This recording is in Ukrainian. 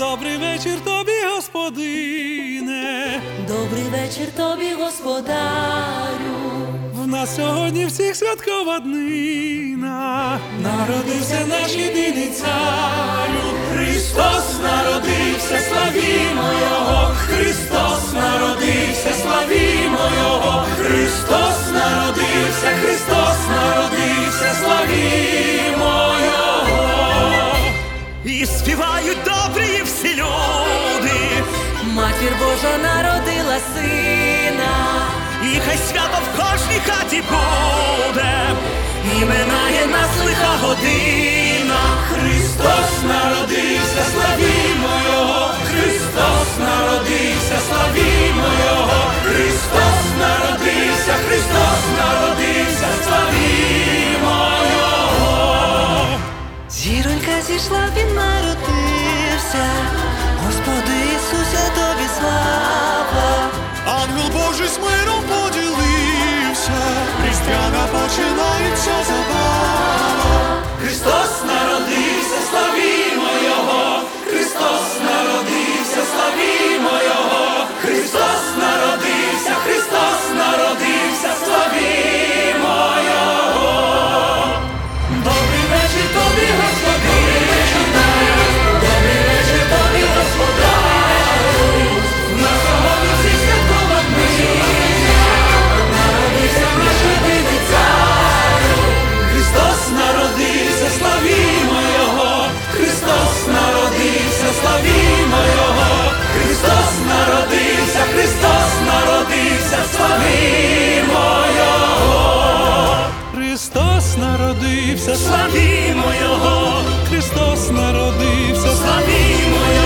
Добрий вечір тобі, господине. Добрий вечір тобі, господарю. В нас сьогодні всіх святкова днина. Народився наш єдиний царю. Христос народився, славімо Його. Христос народився, славімо Його. Христос народився, Христос народився, славімо Його. І співають добрі всі люди. Матір Божа народила сина. І хай свято в кожній хаті буде. І минає нас лиха година. Христос народився, славімо Його. Христос народився, славімо Його. Христос народився, Христос народився, славімо Його. Зіронька зійшла, він народився. Господи Ісусе, тобі слава. Ангел Божий з миром поділився, різдвяна починається забава. Христос народився, славімо Його. Христос народився, славімо Його. Христос народився, Христос народився, славімо Його. Добрий вечір тобі, Господине. Добрий вечір тобі, Господарю. В нас сьогодні всіх святкова днина. Народився наш єдиний царю. Христос народився, славімо Його. Христос народився, славімо Його. Христос народився, Христос народився, славімо Його. Христос народився, Славімо Його. Христос народився, Славімо Його.